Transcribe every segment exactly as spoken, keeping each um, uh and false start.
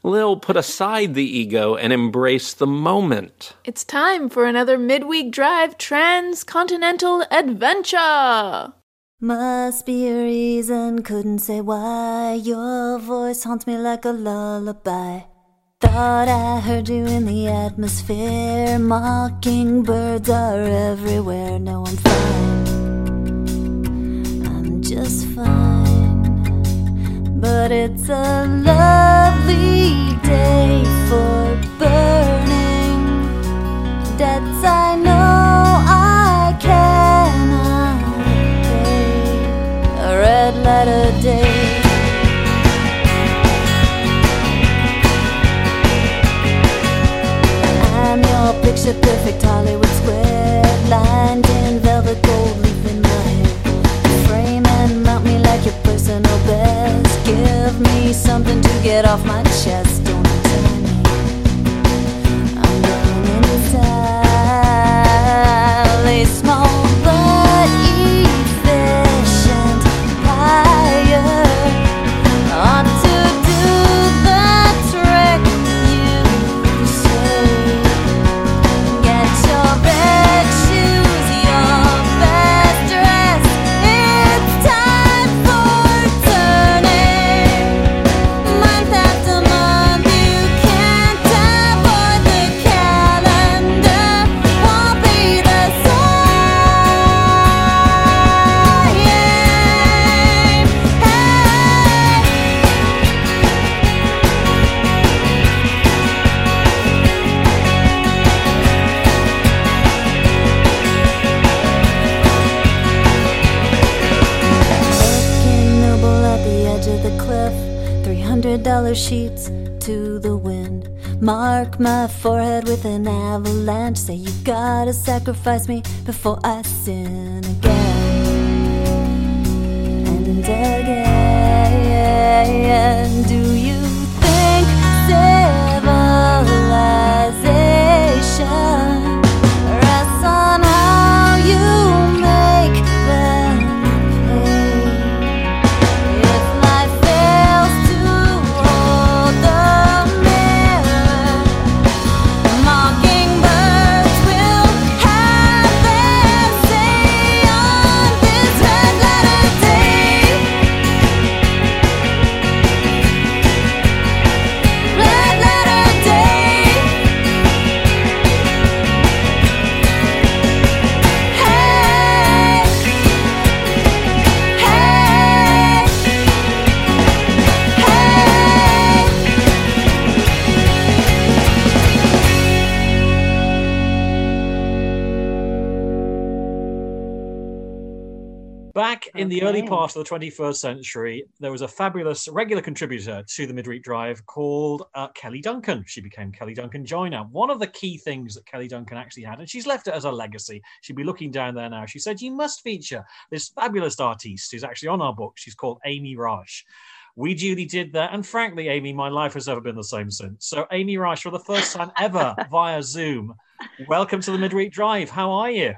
Lil, put aside the ego and embrace the moment. It's time for another midweek drive transcontinental adventure. Must be a reason, couldn't say why. Your voice haunts me like a lullaby. Thought I heard you in the atmosphere. Mockingbirds are everywhere. No, I'm fine. I'm just fine. But it's a lovely day for burning debts I know I cannot pay. A red letter day. I'm your picture perfect Hollywood square, lined in velvet gold leaf in my hair. Frame and mount me like your personal best. Give me something to get off my chest. Don't tell me I'm going entirely small but efficient. Higher ought to do the trick, you say. Get your red shoes, your best dress. It's time for turning. Month after month, you can't avoid the calendar. Won't be the same. Hey. Looking noble at the edge of the cliff, three hundred dollar sheets to the wind. Mark my forehead with an avalanche. Say you gotta sacrifice me before I sin again and again. Do you think civilization rests on how you make them pay? If life fails to hold the mirror, mockingbirds will have their say on this red letter day. Red letter day. Hey. Hey. Back in the early Okay. part of the twenty-first century, there was a fabulous regular contributor to the Midweek Drive called uh, Kelly Duncan. She became Kelly Duncan Joyner. One of the key things that Kelly Duncan actually had, and she's left it as a legacy, she'd be looking down there now, she said, you must feature this fabulous artiste who's actually on our book. She's called Amy Raj. We duly did that, and frankly, Amy, my life has never been the same since. So Amy Raj, for the first time ever via Zoom, welcome to the Midweek Drive. How are you?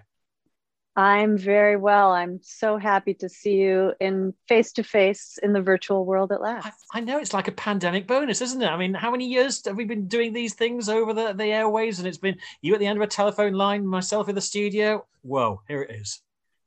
I'm very well. I'm so happy to see you in face to face in the virtual world at last. I, I know it's like a pandemic bonus, isn't it? I mean, how many years have we been doing these things over the, the airwaves? And it's been you at the end of a telephone line, myself in the studio. Whoa, here it is.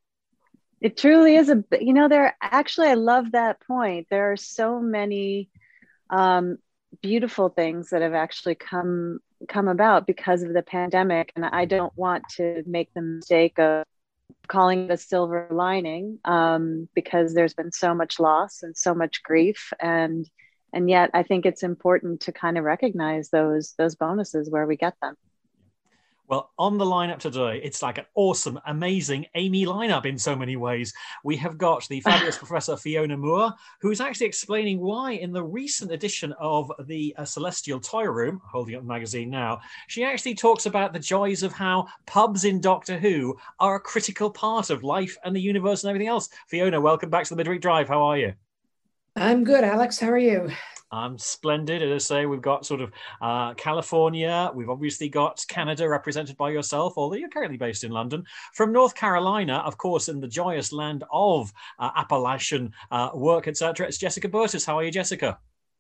It truly is a, you know, there actually, I love that point. There are so many um, beautiful things that have actually come come about because of the pandemic. And I don't want to make the mistake of calling it a silver lining um, because there's been so much loss and so much grief. And and yet I think it's important to kind of recognize those those bonuses where we get them. Well, on the lineup today, it's like an awesome, amazing Amy lineup in so many ways. We have got the fabulous Professor Fiona Moore, who is actually explaining why in the recent edition of the uh, Celestial Toy Room, holding up the magazine now, she actually talks about the joys of how pubs in Doctor Who are a critical part of life and the universe and everything else. Fiona, welcome back to the Midweek Drive. How are you? I'm good, Alex. How are you? I'm splendid. As I say, we've got sort of uh, California. We've obviously got Canada represented by yourself, although you're currently based in London. From North Carolina, of course, in the joyous land of uh, Appalachian uh, work, et cetera. It's Jessica Burtis. How are you, Jessica?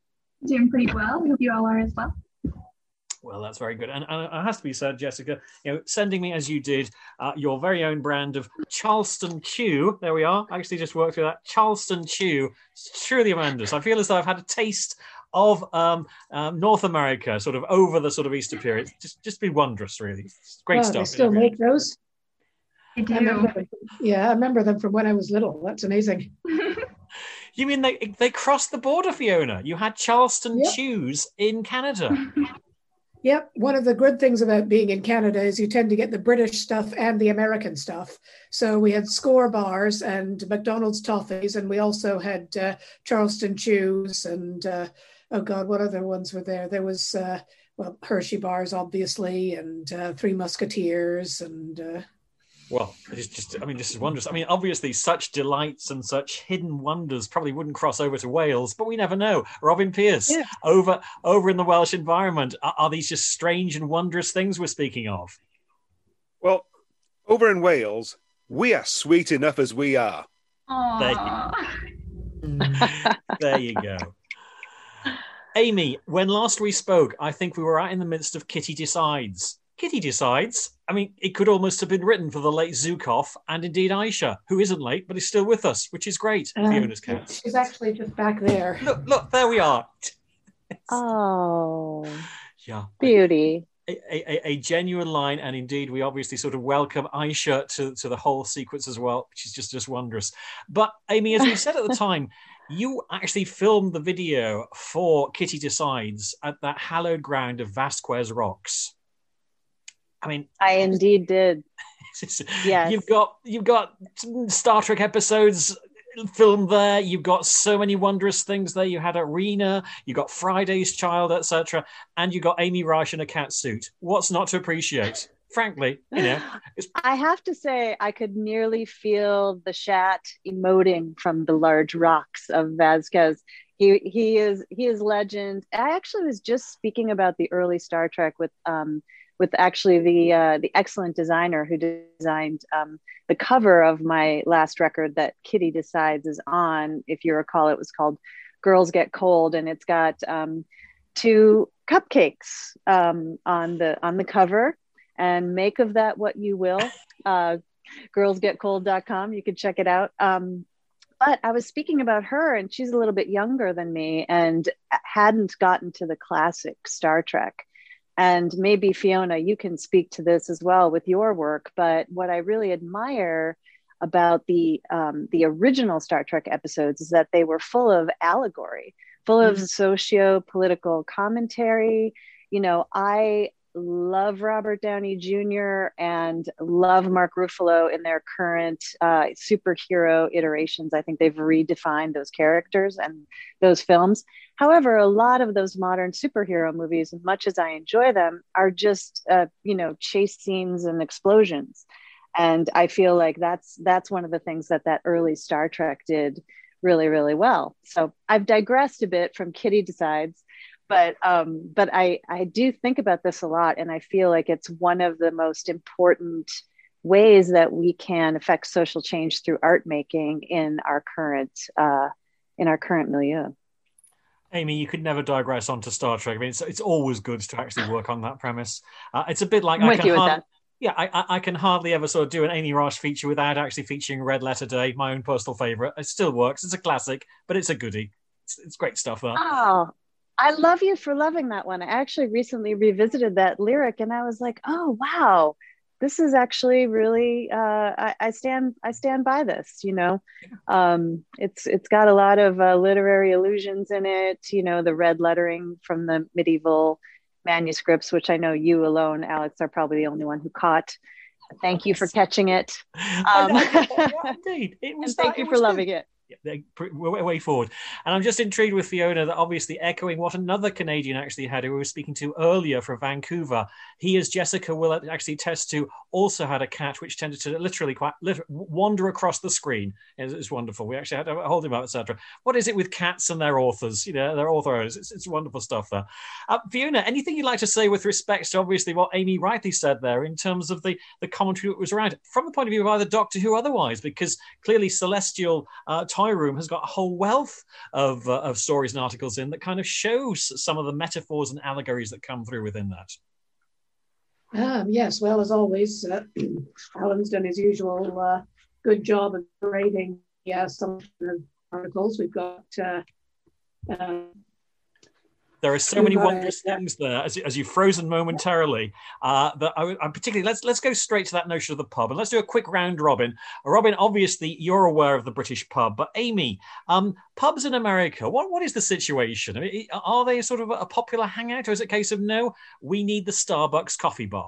Doing pretty well. I hope you all are as well. Well, that's very good. And, and it has to be said, Jessica, you know, sending me, as you did, uh, your very own brand of Charleston Chew. There we are. I actually just worked through that. Charleston Chew. It's truly tremendous. I feel as though I've had a taste of um, um, North America sort of over the sort of Easter period. It's just, just been wondrous, really. It's great Wow, stuff. They still make those? I do. I remember them. Yeah, I remember them from when I was little. That's amazing. You mean they they crossed the border, Fiona? You had Charleston Yep. Chews in Canada. Yep. One of the good things about being in Canada is you tend to get the British stuff and the American stuff. So we had Score bars and McDonald's toffees, and we also had uh, Charleston Chews and, uh, oh God, what other ones were there? There was, uh, well, Hershey bars, obviously, and uh, Three Musketeers and... Uh, Well, it's just, I mean, this is wondrous. I mean, obviously, such delights and such hidden wonders probably wouldn't cross over to Wales, but we never know. Robin Pierce, Yeah. over over in the Welsh environment, are, are these just strange and wondrous things we're speaking of? Well, over in Wales, we are sweet enough as we are. Aww. There you go. Amy, when last we spoke, I think we were out in the midst of Kitty Decides. Kitty Decides. I mean, it could almost have been written for the late Zukov and indeed Aisha, who isn't late, but is still with us, which is great. Um, Fiona's cats. She's actually just back there. Look, look, there we are. Oh, Yeah. beauty. A, a, a genuine line, and indeed we obviously sort of welcome Aisha to, to the whole sequence as well, which is just, just wondrous. But Amy, as we said at the time, you actually filmed the video for Kitty Decides at that hallowed ground of Vasquez Rocks. I mean, I indeed did. Yes. You've got you've got Star Trek episodes filmed there. You've got so many wondrous things there. You had Arena, you got Friday's Child, et cetera, and you got Amy Reich in a cat suit. What's not to appreciate? Frankly, you know, it's... I have to say, I could nearly feel the Shat emoting from the large rocks of Vasquez. He he is he is legend. I actually was just speaking about the early Star Trek with um. with actually the uh, the excellent designer who designed um, the cover of my last record that Kitty Decides is on. If you recall, it was called Girls Get Cold, and it's got um, two cupcakes um, on the on the cover. And make of that what you will. Uh, girls get cold dot com, you can check it out. Um, but I was speaking about her, and she's a little bit younger than me and hadn't gotten to the classic Star Trek. And maybe Fiona, you can speak to this as well with your work. But what I really admire about the um, the original Star Trek episodes is that they were full of allegory, full of mm-hmm. socio-political commentary. You know, I love Robert Downey Junior and love Mark Ruffalo in their current uh, superhero iterations. I think they've redefined those characters and those films. However, a lot of those modern superhero movies, as much as I enjoy them, are just, uh, you know, chase scenes and explosions. And I feel like that's that's one of the things that that early Star Trek did really, really well. So I've digressed a bit from Kitty Decides, but um, but I, I do think about this a lot. And I feel like it's one of the most important ways that we can affect social change through art making in our current uh, in our current milieu. Amy, you could never digress onto Star Trek. I mean, it's, it's always good to actually work on that premise. Uh, it's a bit like I'm I with can you with hard- that. yeah, I, I, I can hardly ever sort of do an Amy Roche feature without actually featuring Red Letter Day, my own personal favorite. It still works. It's a classic, but it's a goodie. It's, it's great stuff, though. Oh, I love you for loving that one. I actually recently revisited that lyric, and I was like, oh wow, this is actually really. Uh, I, I stand. I stand by this. You know, um, it's it's got a lot of uh, literary allusions in it. You know, the red lettering from the medieval manuscripts, which I know you alone, Alex, are probably the only one who caught. Thank you for catching it. Um, yeah, indeed, it was. and thank that, you it for was loving good. it. Yeah, way, way forward. And I'm just intrigued with Fiona that obviously echoing what another Canadian actually had, who we were speaking to earlier from Vancouver. He, as Jessica will actually attest to, also had a cat which tended to literally quite liter- wander across the screen. It was wonderful. We actually had to hold him up, et cetera. What is it with cats and their authors? You know, their authors. It's, it's wonderful stuff there. Uh, Fiona, anything you'd like to say with respect to obviously what Amy rightly said there in terms of the, the commentary that was around from the point of view of either Doctor Who or otherwise? Because clearly Celestial uh, Toy Room has got a whole wealth of uh, of stories and articles in that kind of shows some of the metaphors and allegories that come through within that. Um, yes, well, as always, uh, Alan's done his usual uh, good job of creating yeah, some articles. We've got... Uh, uh, There are so many wondrous things there, as, as you've frozen momentarily. Uh, that I, I'm particularly let's let's go straight to that notion of the pub, and let's do a quick round robin. Robin, obviously you're aware of the British pub, but Amy, um, pubs in America, what what is the situation? I mean, are they sort of a popular hangout, or is it a case of no, we need the Starbucks coffee bar?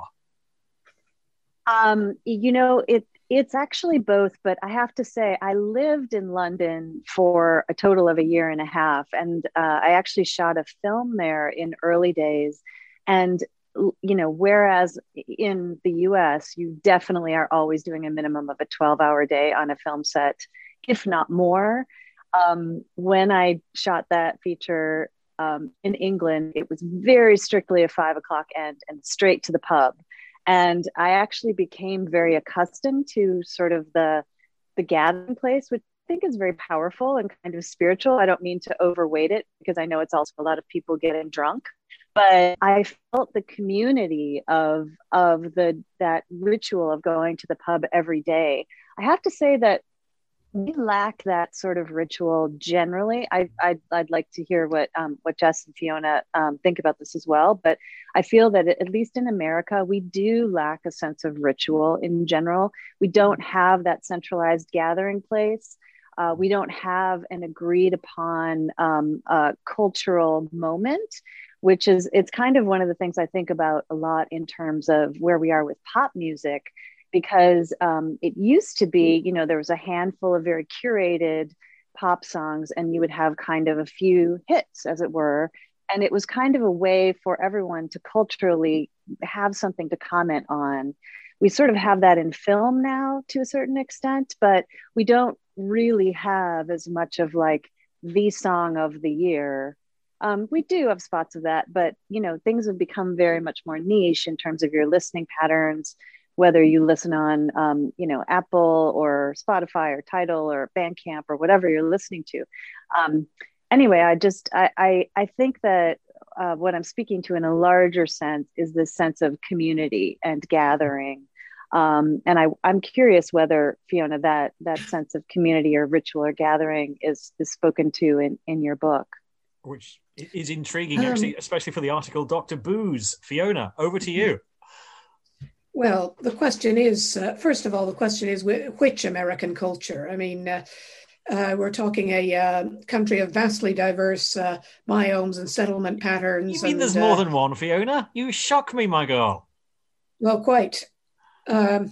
Um, you know, it it's actually both, but I have to say I lived in London for a total of a year and a half, and uh, I actually shot a film there in early days. And you know, whereas in the U S you definitely are always doing a minimum of a twelve hour day on a film set, if not more. Um, when I shot that feature um, in England, it was very strictly a five o'clock end and straight to the pub. And I actually became very accustomed to sort of the, the gathering place, which I think is very powerful and kind of spiritual. I don't mean to overweight it because I know it's also a lot of people getting drunk, but I felt the community of, of the, that ritual of going to the pub every day. I have to say that we lack that sort of ritual generally. I, I'd, I'd like to hear what um, what Jess and Fiona um, think about this as well. But I feel that at least in America, we do lack a sense of ritual in general. We don't have that centralized gathering place. Uh, we don't have an agreed upon um, uh, cultural moment, which is, it's kind of one of the things I think about a lot in terms of where we are with pop music. Because um, it used to be, you know, there was a handful of very curated pop songs and you would have kind of a few hits, as it were. And it was kind of a way for everyone to culturally have something to comment on. We sort of have that in film now to a certain extent, but we don't really have as much of like the song of the year. Um, we do have spots of that, but, you know, things have become very much more niche in terms of your listening patterns, whether you listen on, um, you know, Apple or Spotify or Tidal or Bandcamp or whatever you're listening to. Um, anyway, I just, I, I, I think that uh, what I'm speaking to in a larger sense is this sense of community and gathering. Um, and I, I'm curious whether, Fiona, that that sense of community or ritual or gathering is, is spoken to in, in your book. Which is intriguing, um, actually, especially for the article, Doctor Booze. Fiona, over to you. Well, the question is, uh, first of all, the question is which American culture? I mean, uh, uh, we're talking a uh, country of vastly diverse uh, biomes and settlement patterns. You mean and, there's more uh, than one, Fiona? You shock me, my girl. Well, quite. Um,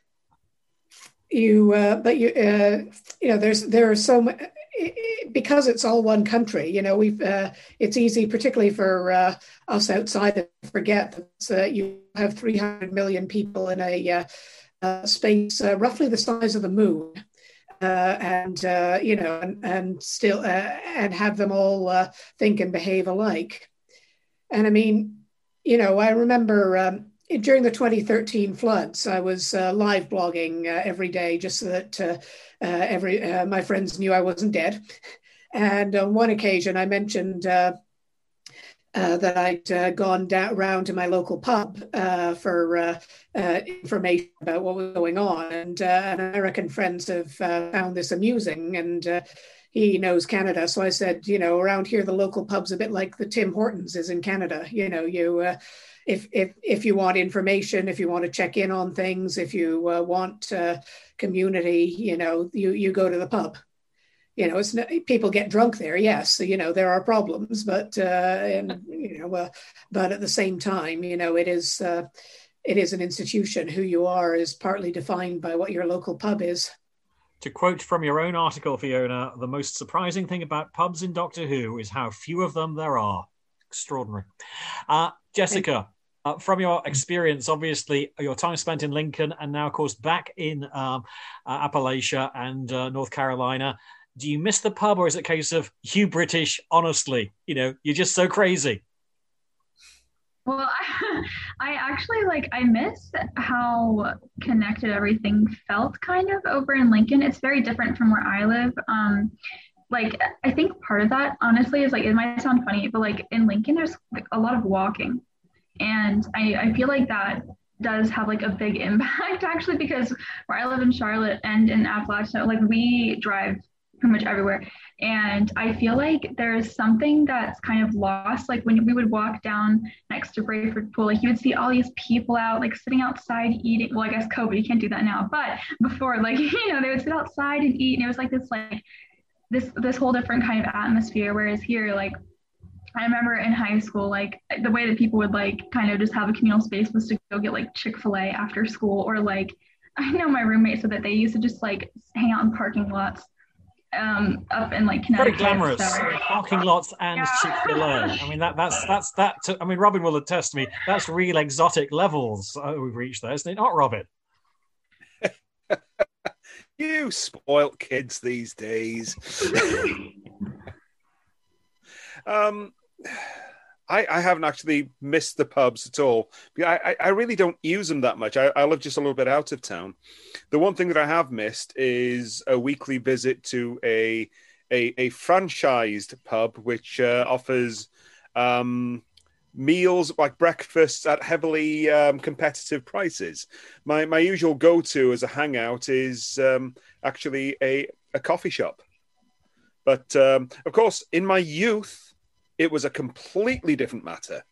you, uh, but you, uh, you know, there's there are so many. Because it's all one country, you know, we've, uh, it's easy, particularly for uh, us outside, to forget that uh, you have three hundred million people in a uh, uh, space uh, roughly the size of the moon, uh, and, uh, you know, and, and still, uh, and have them all uh, think and behave alike. And I mean, you know, I remember um, during the twenty thirteen floods, I was uh, live blogging uh, every day just so that uh, uh, every uh, my friends knew I wasn't dead. And on one occasion, I mentioned uh, uh, that I'd uh, gone down around to my local pub uh, for uh, uh, information about what was going on. And uh, an American friends have uh, found this amusing, and uh, he knows Canada. So I said, you know, around here, the local pub's a bit like the Tim Hortons is in Canada. You know, you uh, if if if you want information, if you want to check in on things, if you uh, want uh, community, you know, you you go to the pub. You know, it's not, people get drunk there. Yes, so, you know, there are problems, but uh, and you know, uh, but at the same time, you know, it is uh, it is an institution. Who you are is partly defined by what your local pub is. To quote from your own article, Fiona, the most surprising thing about pubs in Doctor Who is how few of them there are. Extraordinary. Uh, Jessica, uh, from your experience, obviously, your time spent in Lincoln and now, of course, back in um, uh, Appalachia and uh, North Carolina, do you miss the pub, or is it a case of, you British, honestly, you know, you're just so crazy? Well, I, I actually like I miss how connected everything felt kind of over in Lincoln. It's very different from where I live. Um, like I think part of that honestly is like it might sound funny, but like in Lincoln there's like, a lot of walking, and I, I feel like that does have like a big impact actually, because where I live in Charlotte and in Appalachia, like we drive pretty much everywhere. And I feel like there's something that's kind of lost. Like when we would walk down next to Brayford Pool, like you would see all these people out, like sitting outside eating. Well, I guess COVID, you can't do that now. But before, like, you know, they would sit outside and eat. And it was like this, like this, this whole different kind of atmosphere. Whereas here, like, I remember in high school, like the way that people would like kind of just have a communal space was to go get like Chick-fil-A after school, or like, I know my roommate said that they used to just like hang out in parking lots um up in like Connecticut. Very glamorous so. Parking lots and yeah. Chick-fil-A. I mean that that's that's that I mean Robin will attest to me, that's real exotic levels uh, we've reached there, isn't it not, Robin? You spoilt kids these days. um I, I haven't actually missed the pubs at all. I, I really don't use them that much. I, I live just a little bit out of town. The one thing that I have missed is a weekly visit to a a, a franchised pub, which uh, offers um, meals like breakfasts at heavily um, competitive prices. My my usual go-to as a hangout is um, actually a, a coffee shop. But um, of course, in my youth, it was a completely different matter.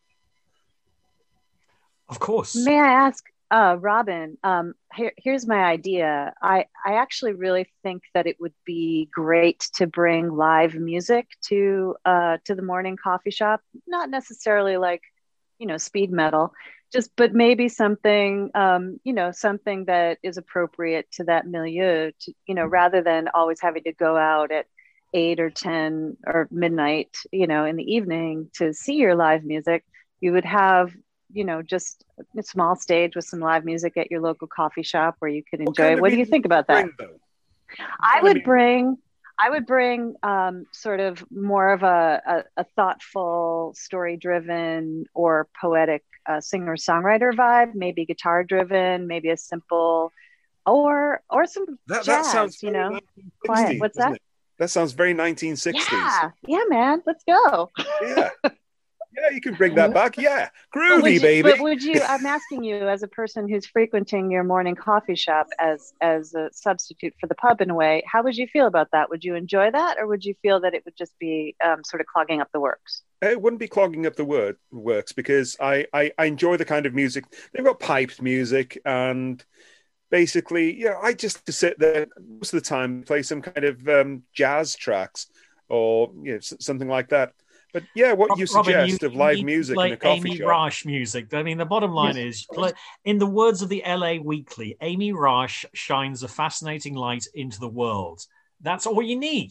Of course. May I ask, uh, Robin, um, here, here's my idea. I, I actually really think that it would be great to bring live music to uh, to the morning coffee shop. Not necessarily like, you know, speed metal, just, but maybe something, um, you know, something that is appropriate to that milieu, to, you know, rather than always having to go out at eight or ten or midnight, you know, in the evening to see your live music. You would have, you know, just a small stage with some live music at your local coffee shop where you could enjoy it. What do you think about that? I would bring, I would bring um, sort of more of a, a, a thoughtful, story-driven or poetic uh, singer-songwriter vibe, maybe guitar-driven, maybe a simple, or or some that, jazz, that sounds you know, quiet. What's that? It? That sounds very nineteen sixties. Yeah, yeah, man. Let's go. Yeah. Yeah, you can bring that back. Yeah. Groovy, you, baby. But would you, I'm asking you as a person who's frequenting your morning coffee shop as, as a substitute for the pub in a way, how would you feel about that? Would you enjoy that? Or would you feel that it would just be um, sort of clogging up the works? It wouldn't be clogging up the word works because I, I, I enjoy the kind of music. They've got piped music and basically, you know, I just to sit there most of the time, play some kind of um, jazz tracks or you know, something like that. But yeah, what Robin, you suggest you, of live you music like in a coffee Amy shop. Rash music. I mean, the bottom line is, in the words of the L A Weekly, Amy Rash shines a fascinating light into the world. That's all you need.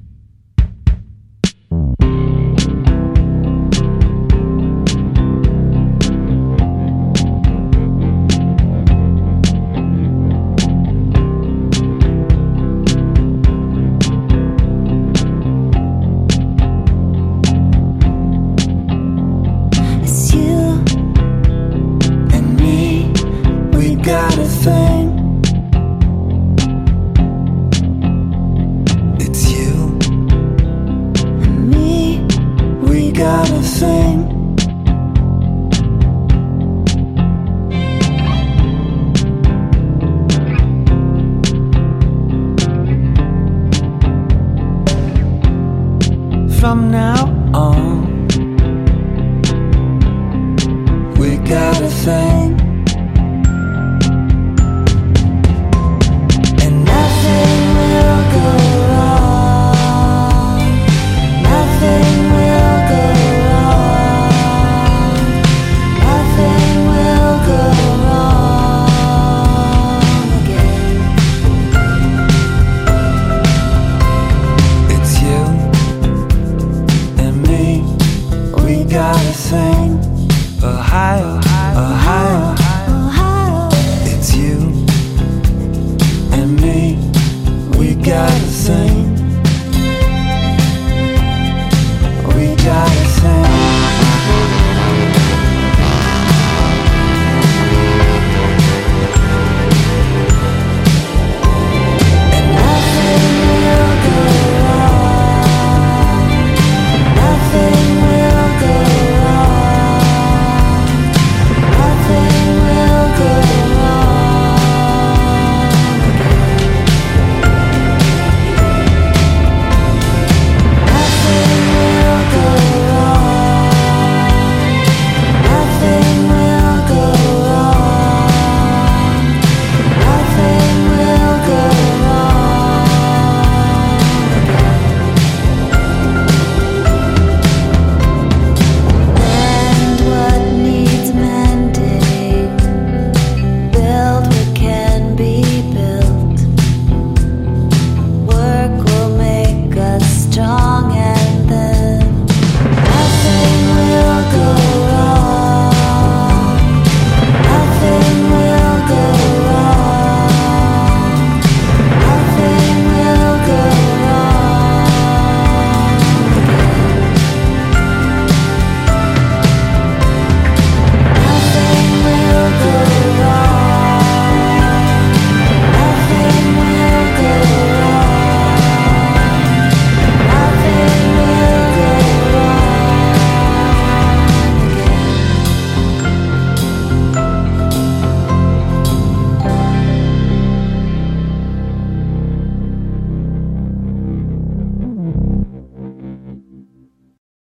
From now on, we got a thing, and nothing will go wrong. Nothing will go wrong. Nothing will go wrong again. It's you. We got a thing, Ohio, Ohio, Ohio. It's you and me. We got a thing. We got a thing.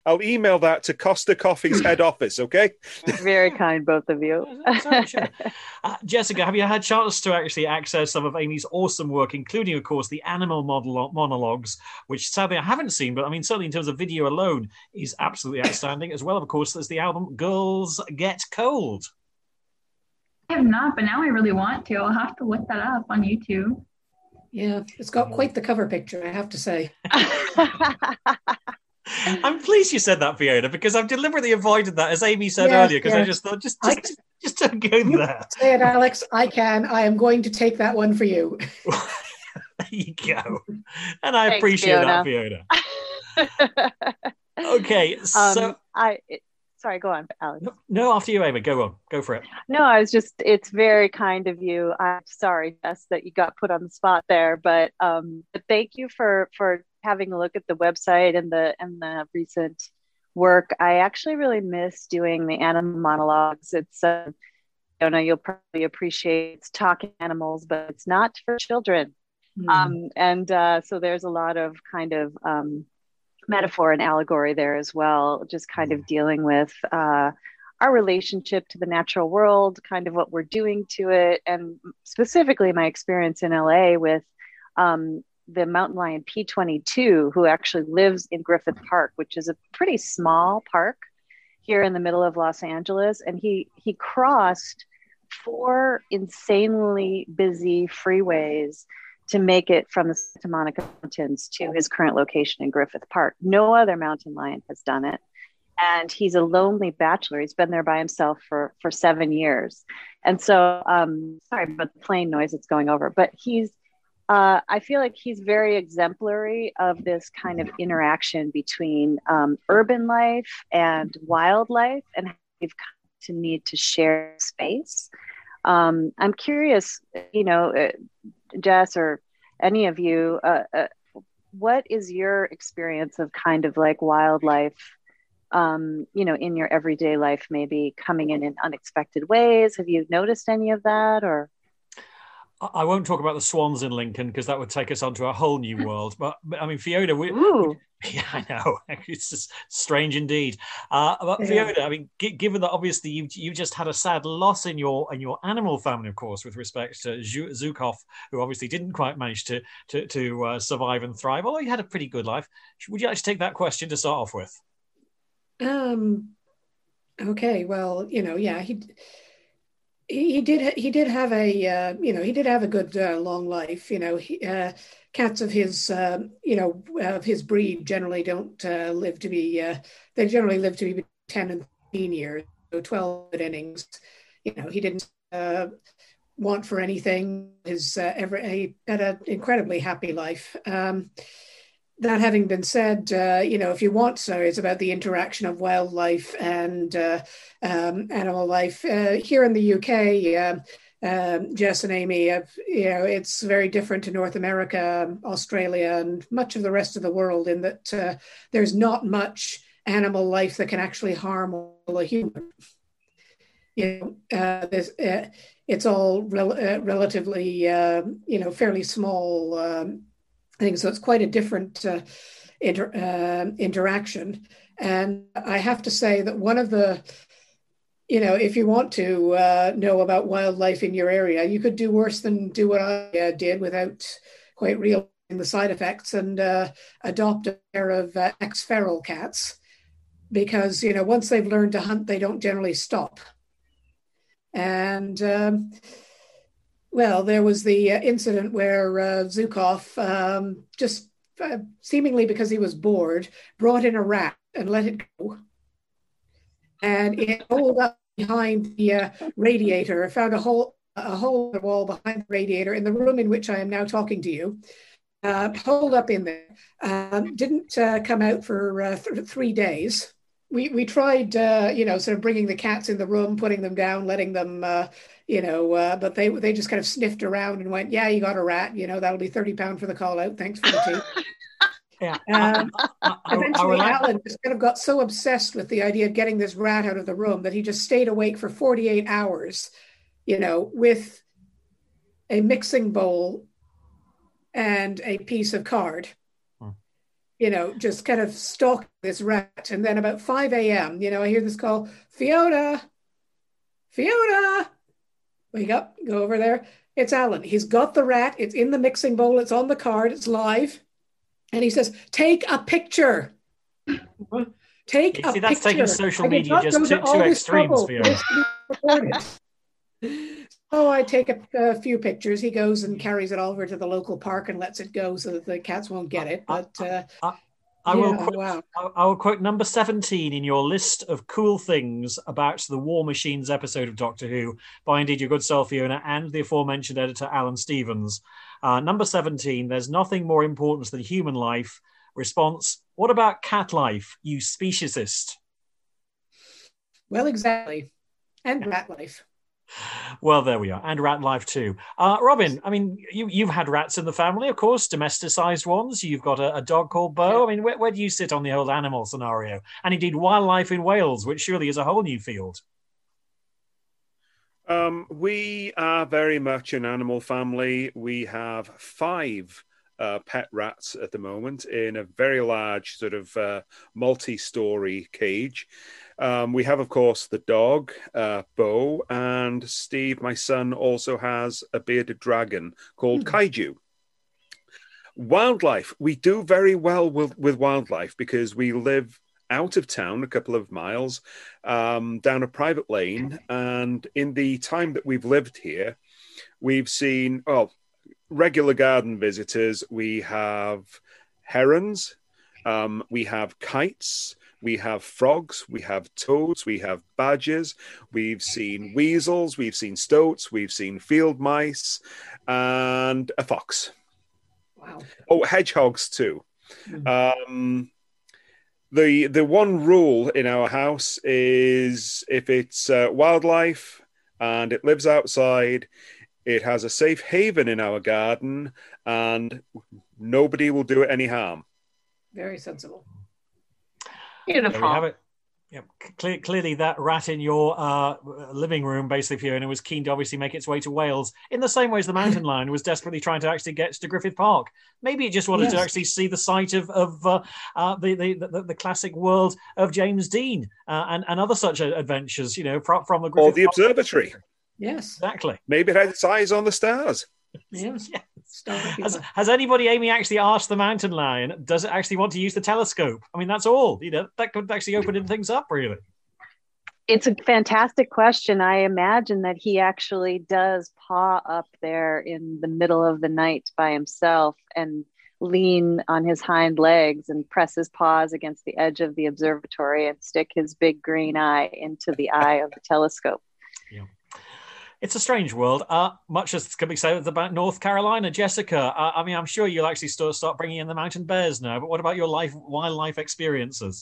I'll email that to Costa Coffee's head office, okay? Very kind, both of you. uh, Jessica, have you had a chance to actually access some of Amy's awesome work, including, of course, the animal model monologues, which sadly I haven't seen, but I mean, certainly in terms of video alone is absolutely outstanding, as well, of course, as the album Girls Get Cold. I have not, but now I really want to. I'll have to look that up on YouTube. Yeah, it's got quite the cover picture, I have to say. I'm pleased you said that, Fiona, because I've deliberately avoided that, as Amy said yes, earlier, because yes. I just thought, just, just, I, just don't go you there. Say it, Alex. I can. I am going to take that one for you. There you go. And I Thanks, appreciate Fiona. that, Fiona. Okay, so... Um, I... It, Sorry, go on, Alex. No, after you, Amy. Go on. Go for it. No, I was just, it's very kind of you. I'm sorry, Jess, that you got put on the spot there, but um, but thank you for for having a look at the website and the and the recent work. I actually really miss doing the animal monologues. It's, uh, I don't know, you'll probably appreciate it's talking animals, but it's not for children. Mm. Um, and uh, so there's a lot of kind of, um, metaphor and allegory there as well, just kind of dealing with uh, our relationship to the natural world, kind of what we're doing to it, and specifically my experience in L A with um, the mountain lion P twenty-two, who actually lives in Griffith Park, which is a pretty small park here in the middle of Los Angeles. And he he crossed four insanely busy freeways to make it from the Santa Monica Mountains to his current location in Griffith Park. No other mountain lion has done it. And he's a lonely bachelor. He's been there by himself for, for seven years. And so, um, sorry about the plane noise that's going over, but he's, uh, I feel like he's very exemplary of this kind of interaction between um, urban life and wildlife, and how we've come to need to share space. Um, I'm curious, you know, uh, Jess, or any of you, uh, uh, what is your experience of kind of like wildlife, um, you know, in your everyday life, maybe coming in in unexpected ways? Have you noticed any of that, or? I won't talk about the swans in Lincoln, because that would take us onto a whole new world. But, but I mean, Fiona, we, we, yeah, I know, it's just strange indeed. Uh, but yeah. Fiona, I mean, g- given that obviously you you just had a sad loss in your in your animal family, of course, with respect to Zukov, who obviously didn't quite manage to to, to uh, survive and thrive, although he had a pretty good life. Would you like to take that question to start off with? Um. Okay. Well, you know, yeah, he. He did. He did have a, uh, you know, he did have a good uh, long life. You know, he, uh, cats of his, uh, you know, of his breed generally don't uh, live to be. Uh, they generally live to be ten and fifteen years, so twelve innings. You know, he didn't uh, want for anything. His uh, ever he had an incredibly happy life. Um, That having been said, uh, you know, if you want stories about the interaction of wildlife and uh, um, animal life, uh, here in the U K, uh, um, Jess and Amy, uh, you know, it's very different to North America, Australia, and much of the rest of the world, in that uh, there's not much animal life that can actually harm a human. You know, uh, this, uh, it's all rel- uh, relatively, uh, you know, fairly small um, things. So it's quite a different uh, inter- uh, interaction. And I have to say that one of the, you know, if you want to uh, know about wildlife in your area, you could do worse than do what I uh, did without quite realizing the side effects, and uh, adopt a pair of uh, ex-feral cats, because, you know, once they've learned to hunt, they don't generally stop. And um, well, there was the uh, incident where uh, Zukov, um, just uh, seemingly because he was bored, brought in a rat and let it go. And it holed up behind the uh, radiator. I found a hole, a hole in the wall behind the radiator in the room in which I am now talking to you. Uh, holed up in there. Um, didn't uh, come out for uh, th- three days. We we tried, uh, you know, sort of bringing the cats in the room, putting them down, letting them, uh, you know, uh, but they they just kind of sniffed around and went, yeah, you got a rat, you know, that'll be thirty pounds for the call out. Thanks for the tea. Yeah. Um, eventually, I, I, I, Alan just kind of got so obsessed with the idea of getting this rat out of the room that he just stayed awake for forty-eight hours, you know, with a mixing bowl and a piece of card. you know, just kind of stalking this rat. And then about five a.m., you know, I hear this call, Fiona, Fiona, wake up, go over there. It's Alan. He's got the rat. It's in the mixing bowl. It's on the card. It's live. And he says, take a picture. Take you a see, that's picture. taking social media just to two extremes, Fiona. Oh, I take a, a few pictures. He goes and carries it all over to the local park and lets it go so that the cats won't get it. But uh, I, I, will yeah, quote, wow. I, I will quote number seventeen in your list of cool things about the War Machines episode of Doctor Who by indeed your good self, Fiona, and the aforementioned editor, Alan Stevens. Uh, number seventeen, there's nothing more important than human life. Response, what about cat life, you speciesist? Well, exactly. And rat life. Well, there we are. And rat life too. Uh, Robin, I mean, you, you've had rats in the family, of course, domesticized ones. You've got a, a dog called Bo. I mean, where, where do you sit on the old animal scenario? And indeed, wildlife in Wales, which surely is a whole new field. Um, we are very much an animal family. We have five uh, pet rats at the moment in a very large sort of uh, multi-story cage. Um, we have, of course, the dog, uh, Bo, and Steve, my son, also has a bearded dragon called mm. Kaiju. Wildlife, we do very well with, with wildlife because we live out of town a couple of miles um, down a private lane. And in the time that we've lived here, we've seen, well, regular garden visitors. We have herons, um, we have kites, we have frogs, we have toads, we have badgers, we've seen weasels, we've seen stoats, we've seen field mice, and a fox. Wow. Oh, hedgehogs too. Mm-hmm. Um, the the one rule in our house is if it's uh, wildlife and it lives outside, it has a safe haven in our garden, and nobody will do it any harm. Very sensible. Beautiful. There we have it. Yep. Cle- clearly, that rat in your uh, living room, basically, Fiona, was keen to obviously make its way to Wales in the same way as the mountain lion was desperately trying to actually get to Griffith Park. Maybe it just wanted yes. to actually see the site of, of uh, uh, the, the, the the classic world of James Dean uh, and, and other such adventures, you know, from, from the Griffith Or the Park. observatory. Yes. Exactly. Maybe it had its eyes on the stars. Yes. yes. Has, has anybody, Amy, actually asked the mountain lion, does it actually want to use the telescope? I mean, that's all. You know, that could actually open things up, really. It's a fantastic question. I imagine that he actually does paw up there in the middle of the night by himself and lean on his hind legs and press his paws against the edge of the observatory and stick his big green eye into the eye of the telescope. Yeah. It's a strange world. Uh, much as can be said about North Carolina, Jessica. Uh, I mean, I'm sure you'll actually start start bringing in the mountain bears now. But what about your life wildlife experiences?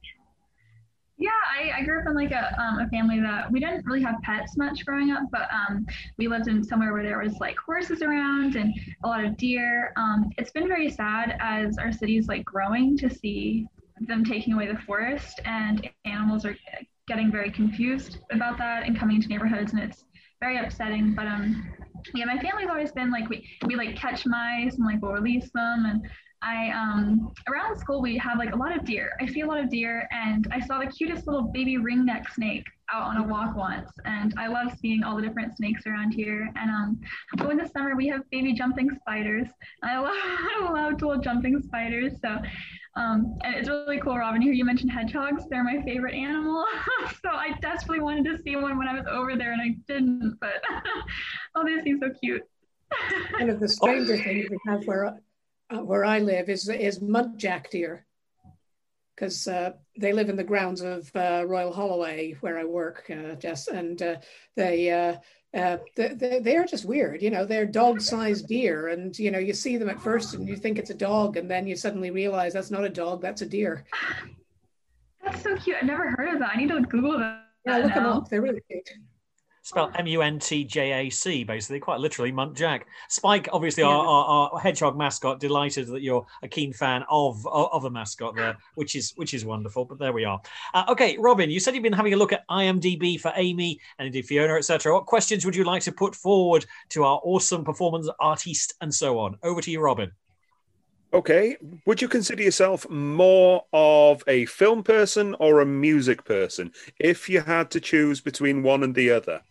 Yeah, I, I grew up in like a um, a family that we didn't really have pets much growing up, but um, we lived in somewhere where there was like horses around and a lot of deer. Um, it's been very sad as our city's like growing to see them taking away the forest, and animals are getting very confused about that and coming into neighborhoods, and it's very upsetting. But um yeah, my family's always been like, we we like catch mice and like we'll release them, and I um around school we have like a lot of deer. I see a lot of deer, and I saw the cutest little baby ringneck snake out on a walk once, and I love seeing all the different snakes around here. And um so in the summer we have baby jumping spiders. I love I love little jumping spiders. So Um, and it's really cool, Robin, here you mentioned hedgehogs. They're my favorite animal. So I desperately wanted to see one when I was over there, and I didn't, but oh, they seem so cute. One of the stranger things we have where, uh, where I live is, is muntjac deer, because uh, they live in the grounds of uh, Royal Holloway, where I work, uh, Jess, and uh, they... Uh, Uh, they, they are just weird, you know, they're dog-sized deer, and, you know, you see them at first and you think it's a dog, and then you suddenly realize that's not a dog, that's a deer. That's so cute. I've never heard of that. I need to Google that. Yeah, look now. them up. They're really cute. Spelled M U N T J A C, basically, quite literally, muntjac. Spike, obviously, Yeah. our, our, our hedgehog mascot, delighted that you're a keen fan of, of, of a mascot there, which is which is wonderful, but there we are. Uh, okay, Robin, you said you've been having a look at I M D B for Amy and indeed Fiona, et cetera. What questions would you like to put forward to our awesome performance artiste and so on? Over to you, Robin. Okay. Would you consider yourself more of a film person or a music person if you had to choose between one and the other?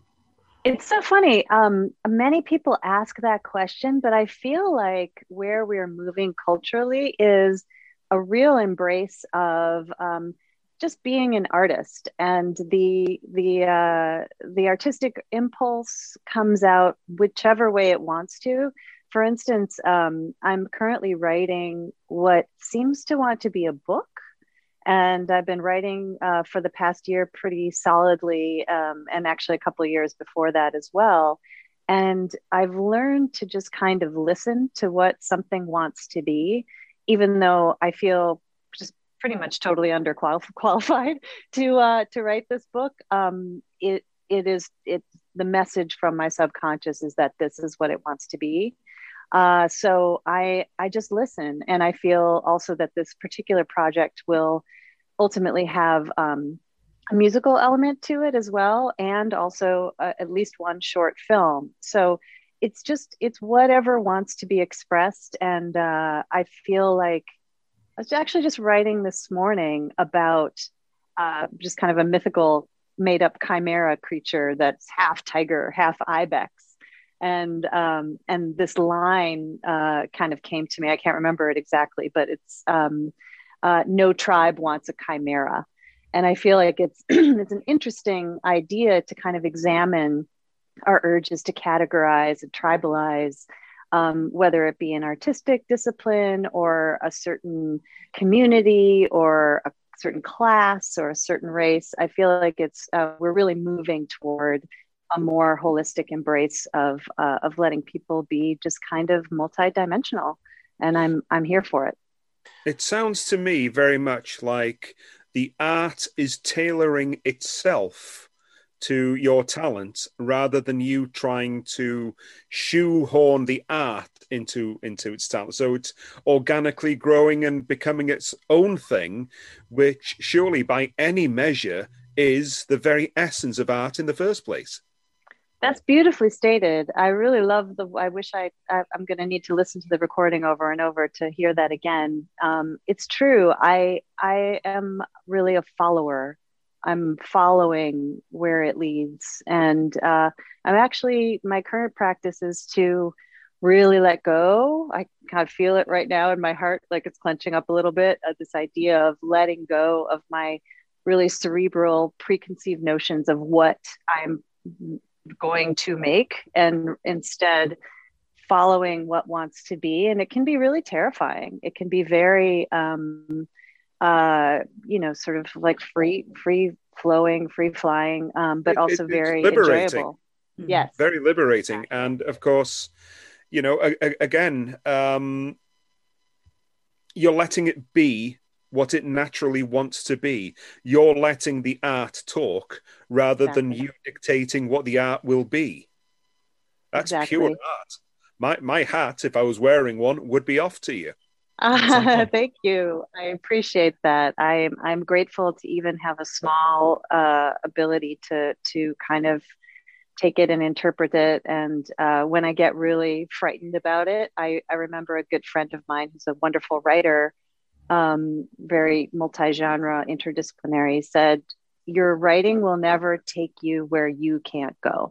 It's so funny. Um, many people ask that question, but I feel like where we're moving culturally is a real embrace of um, just being an artist, and the the uh, the artistic impulse comes out whichever way it wants to. For instance, um, I'm currently writing what seems to want to be a book. And I've been writing uh, for the past year pretty solidly, um, and actually a couple of years before that as well. And I've learned to just kind of listen to what something wants to be, even though I feel just pretty much totally underqualified to uh, to write this book. Um, it it is it the message from my subconscious is that this is what it wants to be. Uh, so I I just listen, and I feel also that this particular project will ultimately have um, a musical element to it as well, and also uh, at least one short film. So it's just it's whatever wants to be expressed, and uh, I feel like I was actually just writing this morning about uh, just kind of a mythical, made-up chimera creature that's half tiger, half ibex. And um, and this line uh, kind of came to me. I can't remember it exactly, but it's um, uh, no tribe wants a chimera. And I feel like it's it's an interesting idea to kind of examine our urges to categorize and tribalize, um, whether it be an artistic discipline or a certain community or a certain class or a certain race. I feel like it's uh, we're really moving toward a more holistic embrace of uh, of letting people be just kind of multidimensional, and I'm I'm here for it. It sounds to me very much like the art is tailoring itself to your talent rather than you trying to shoehorn the art into into its talent. So it's organically growing and becoming its own thing, which surely by any measure is the very essence of art in the first place. That's beautifully stated. I really love the, I wish I, I I'm going to need to listen to the recording over and over to hear that again. Um, it's true. I, I am really a follower. I'm following where it leads. And uh, I'm actually, my current practice is to really let go. I kind of feel it right now in my heart, like it's clenching up a little bit, uh, this idea of letting go of my really cerebral preconceived notions of what I'm going to make, and instead following what wants to be. And it can be really terrifying. It can be very um uh you know sort of like free free flowing, free flying, um but also it, very liberating. Enjoyable. Yes, very liberating. And of course, you know, a, a, again um you're letting it be what it naturally wants to be. You're letting the art talk rather exactly. than you dictating what the art will be. That's exactly. pure art. My my hat, if I was wearing one, would be off to you. Uh, thank you. I appreciate that. I'm I'm grateful to even have a small uh, ability to to kind of take it and interpret it. And uh, when I get really frightened about it, I, I remember a good friend of mine who's a wonderful writer, um, very multi-genre, interdisciplinary, said, your writing will never take you where you can't go.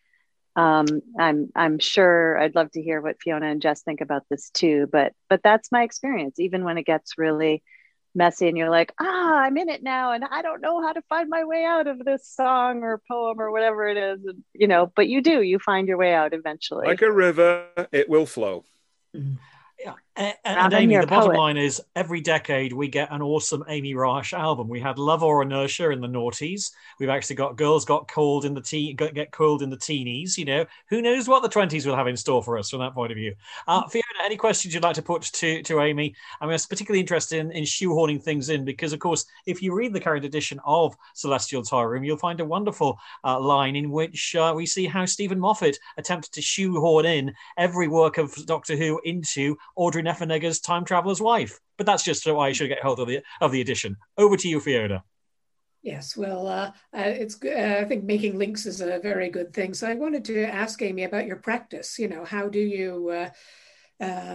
Um, I'm I'm sure I'd love to hear what Fiona and Jess think about this too, but but that's my experience. Even when it gets really messy and you're like, ah, I'm in it now, and I don't know how to find my way out of this song or poem or whatever it is, and, you know, but you do, you find your way out eventually. Like a river, it will flow. Mm-hmm. Yeah, and, and Amy, the bottom line is every decade we get an awesome Amy Roche album. We had Love or Inertia in the noughties. We've actually got Girls Got Cold in the teen, Get Cold in the teenies. You know, who knows what the twenties will have in store for us from that point of view. Uh, Fiona, any questions you'd like to put to, to Amy? I mean, I was particularly interested in, in shoehorning things in because, of course, if you read the current edition of Celestial Toy Room, you'll find a wonderful uh, line in which uh, we see how Stephen Moffat attempted to shoehorn in every work of Doctor Who into Audrey Neffenegger's Time Traveler's Wife. But that's just why you should get hold of the of the edition. Over to you, Fiona. Yes, well, uh, uh, it's. Uh, I think making links is a very good thing. So I wanted to ask Amy about your practice. You know, how do you uh, um,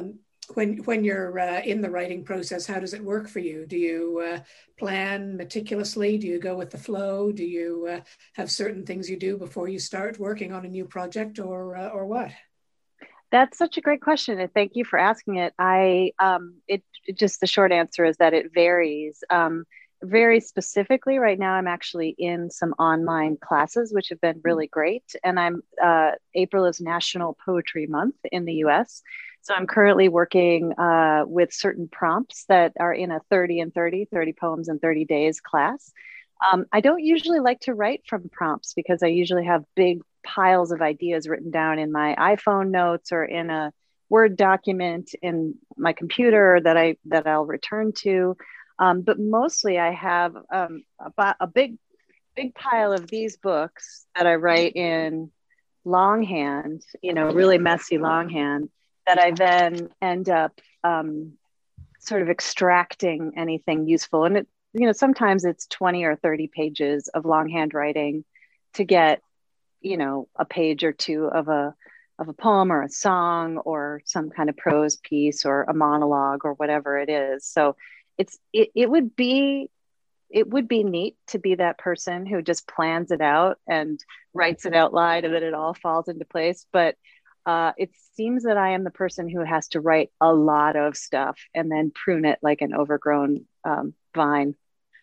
when when you're uh, in the writing process, how does it work for you? Do you uh, plan meticulously? Do you go with the flow? Do you uh, have certain things you do before you start working on a new project, or uh, or what? That's such a great question, and thank you for asking it. I um, it, it just the short answer is that it varies. Um, very specifically, right now I'm actually in some online classes, which have been really great. And I'm uh, April is National Poetry Month in the U S, so I'm currently working uh, with certain prompts that are in a thirty and thirty, thirty poems in thirty days class. Um, I don't usually like to write from prompts because I usually have big piles of ideas written down in my iPhone notes or in a Word document in my computer that I that I'll return to. Um, but mostly I have um, a, a big, big pile of these books that I write in longhand, you know, really messy longhand, that I then end up um, sort of extracting anything useful. And it, you know, sometimes it's twenty or thirty pages of longhand writing to get, you know, a page or two of a of a poem or a song or some kind of prose piece or a monologue or whatever it is. So it's it, it would be it would be neat to be that person who just plans it out and writes it out loud and then it all falls into place. But uh, it seems that I am the person who has to write a lot of stuff and then prune it like an overgrown um, vine.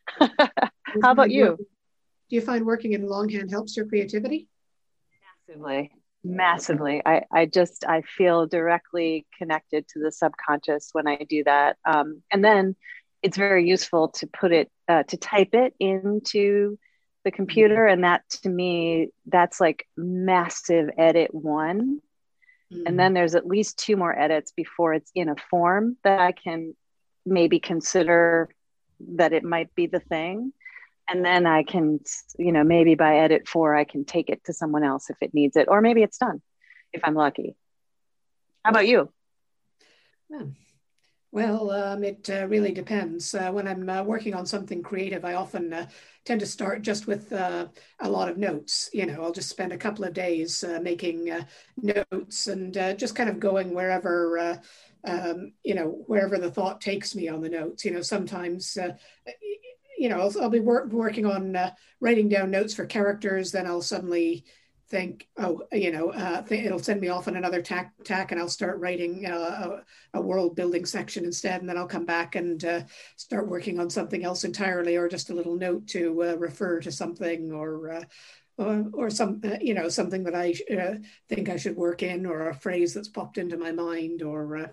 How about you? Do you find working in longhand helps your creativity? Massively, massively. I, I just, I feel directly connected to the subconscious when I do that. Um, and then it's very useful to put it, uh, to type it into the computer. And that to me, that's like massive edit one. Mm-hmm. And then there's at least two more edits before it's in a form that I can maybe consider that it might be the thing. And then I can, you know, maybe by edit four, I can take it to someone else if it needs it, or maybe it's done if I'm lucky. How about you? Yeah. Well, um, it uh, really depends. Uh, when I'm uh, working on something creative, I often uh, tend to start just with uh, a lot of notes. You know, I'll just spend a couple of days uh, making uh, notes and uh, just kind of going wherever, uh, um, you know, wherever the thought takes me on the notes. You know, sometimes, uh, you know, I'll, I'll be wor- working on uh, writing down notes for characters, then I'll suddenly think, oh, you know, uh, th- it'll send me off on another tack, tack and I'll start writing uh, a, a world building section instead. And then I'll come back and uh, start working on something else entirely, or just a little note to uh, refer to something, or uh, or, or some, uh, you know, something that I uh, think I should work in, or a phrase that's popped into my mind, or, uh,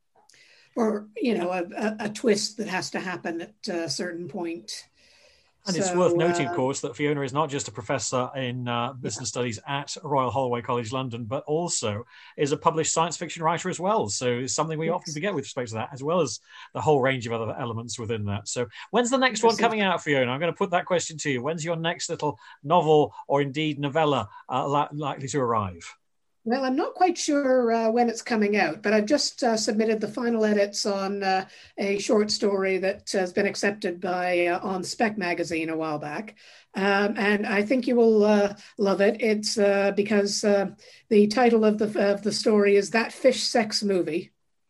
or you know, a, a, a twist that has to happen at a certain point. And it's so, worth noting, uh, of course, that Fiona is not just a professor in uh, business yeah. studies at Royal Holloway College, London, but also is a published science fiction writer as well. So it's something we yes. often forget with respect to that, as well as the whole range of other elements within that. So when's the next one coming out, Fiona? I'm going to put that question to you. When's your next little novel, or indeed novella, uh, li- likely to arrive? Well, I'm not quite sure uh, when it's coming out, but I've just uh, submitted the final edits on uh, a short story that has been accepted by uh, on Spec Magazine a while back. Um, and I think you will uh, love it. It's uh, because uh, the title of the of the story is That Fish Sex Movie.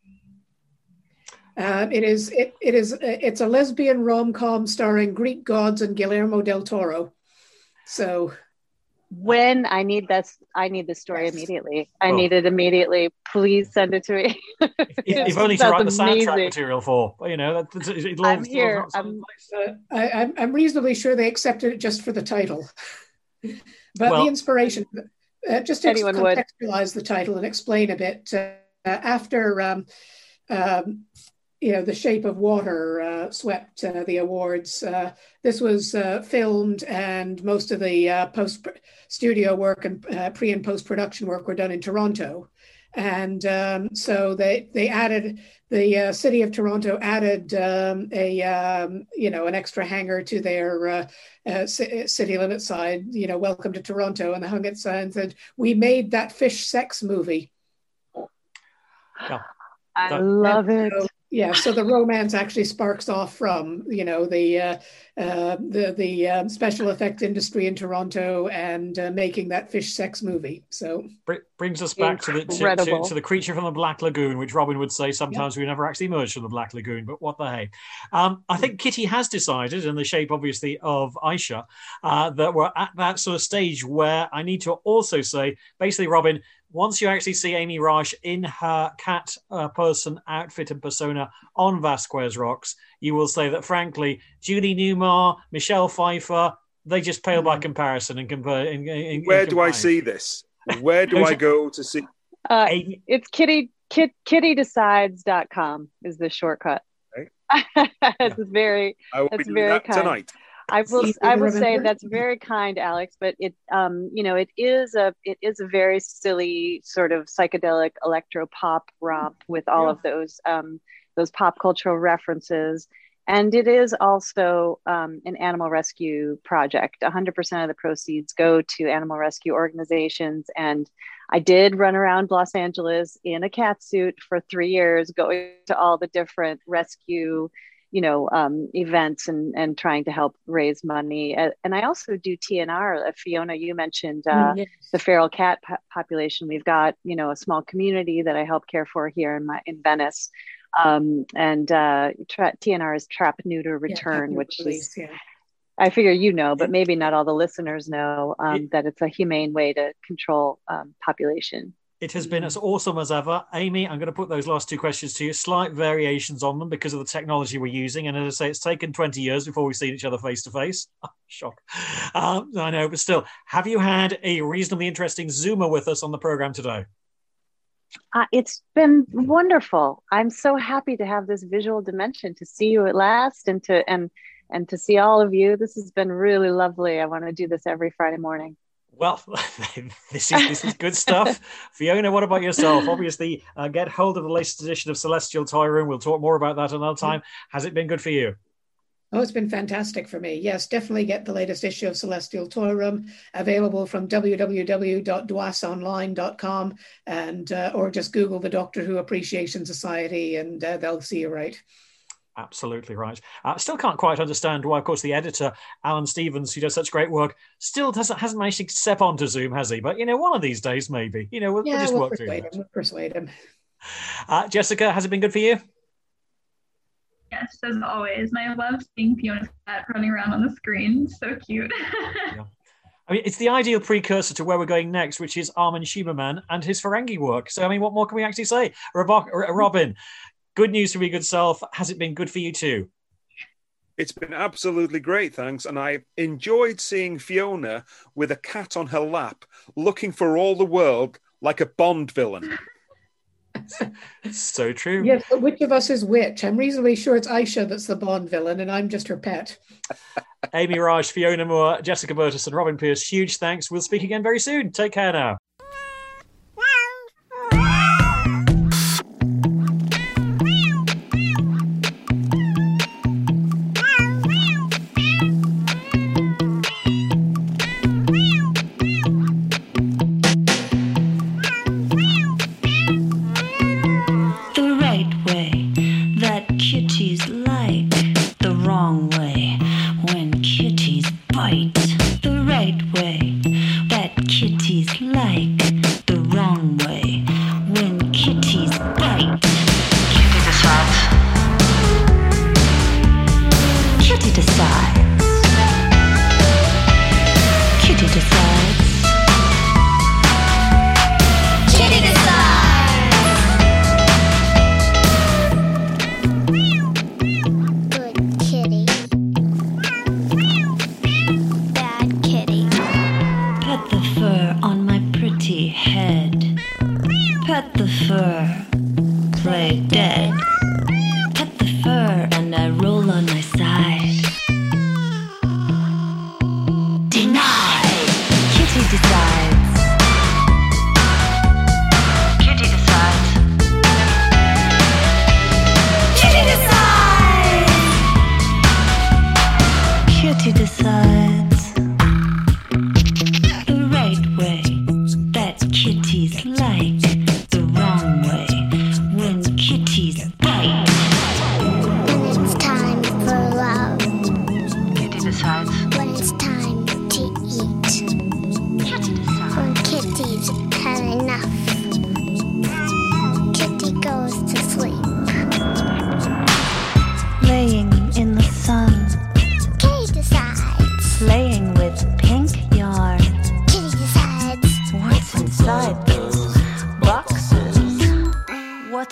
Uh, it is it it is it's a lesbian rom-com starring Greek gods and Guillermo del Toro. So. When I need this, I need this story yes. immediately. I oh. need it immediately. Please send it to me. if, if only to write the amazing. soundtrack material for, you know, that, it, it'll I'm all, here. I'm, uh, I, I'm, I'm reasonably sure they accepted it just for the title, but well, the inspiration, uh, just to anyone contextualize would. the title and explain a bit. Uh, after um, um, you know, The Shape of Water uh, swept uh, the awards. Uh, this was uh, filmed, and most of the uh, post studio work and uh, pre and post production work were done in Toronto. And um, so they they added the uh, city of Toronto added um, a um, you know an extra hangar to their uh, uh, c- city limit sign. You know, welcome to Toronto, and they hung it sign and said, "We made that fish sex movie." Yeah. I love it. So, Yeah, so the romance actually sparks off from, you know, the uh, uh, the the um, special effects industry in Toronto and uh, making that fish sex movie. So Br- brings us back to the to, to, to the creature from the Black Lagoon, which Robin would say sometimes yeah. we never actually emerged from the Black Lagoon, but what the hey. Um, I think Kitty has decided, in the shape obviously of Aisha, uh, that we're at that sort of stage where I need to also say, basically, Robin, once you actually see Amy Raj in her cat uh, person outfit and persona on Vasquez Rocks, you will say that, frankly, Julie Newmar, Michelle Pfeiffer, they just pale by comparison. And compare. In, in, Where in do I see this? Where do I go to see? Uh, it's kitty kit, kitty decides dot com is the shortcut. Okay. It's very. I will that's be doing very that kind. tonight. I will. I will say that's very kind, Alex. But it, um, you know, it is a, it is a very silly sort of psychedelic electro pop romp with all yeah. of those, um, those pop cultural references, and it is also um, an animal rescue project. one hundred percent of the proceeds go to animal rescue organizations, and I did run around Los Angeles in a cat suit for three years, going to all the different rescue. you know, um, events and, and trying to help raise money. And I also do T N R. Fiona, you mentioned uh, yes. the feral cat po- population. We've got, you know, a small community that I help care for here in my, in Venice. Um, and uh, tra- T N R is Trap, Neuter, Return, yeah, which police, is, yeah. I figure you know, but maybe not all the listeners know um, it, that it's a humane way to control um, population. It has been as awesome as ever. Amy, I'm going to put those last two questions to you. Slight variations on them because of the technology we're using. And as I say, it's taken twenty years before we've seen each other face to face. Shock. Um, I know, but still, have you had a reasonably interesting Zoomer with us on the program today? Uh, it's been wonderful. I'm so happy to have this visual dimension to see you at last and to and and to see all of you. This has been really lovely. I want to do this every Friday morning. Well, this is this is good stuff. Fiona, what about yourself? Obviously, uh, get hold of the latest edition of Celestial Toy Room. We'll talk more about that another time. Has it been good for you? Oh, it's been fantastic for me. Yes, definitely get the latest issue of Celestial Toy Room, available from w w w dot dwas online dot com and uh, or just Google the Doctor Who Appreciation Society and uh, they'll see you right. Absolutely right. I uh, still can't quite understand why, of course, the editor, Alan Stevens, who does such great work, still doesn't hasn't managed to step onto Zoom, has he? But, you know, one of these days, maybe. You know, we'll, yeah, we'll just we'll work persuade through him. We'll persuade him. Uh, Jessica, has it been good for you? Yes, as always. And I love seeing Fiona's cat running around on the screen. So cute. Yeah. I mean, it's the ideal precursor to where we're going next, which is Armin Shimerman and his Ferengi work. So, I mean, what more can we actually say? Robin, good news for your good self. Has it been good for you too? It's been absolutely great, thanks. And I enjoyed seeing Fiona with a cat on her lap, looking for all the world like a Bond villain. So true. Yes, but which of us is which? I'm reasonably sure it's Aisha that's the Bond villain, and I'm just her pet. Amy Raj, Fiona Moore, Jessica Burtis, and Robin Pierce, huge thanks. We'll speak again very soon. Take care now. Kitties like the wrong way when kitties bite.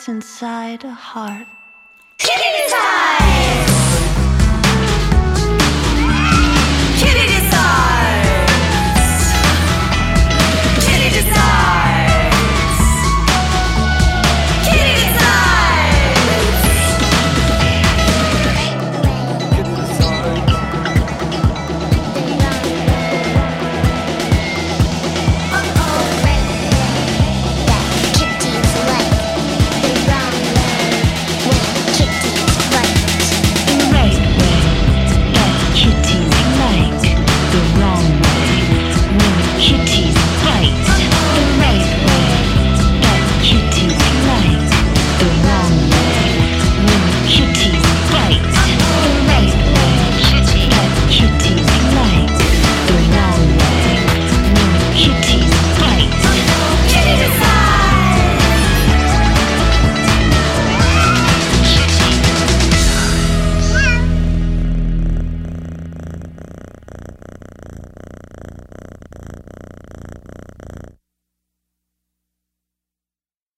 what's inside a heart. Kitty time!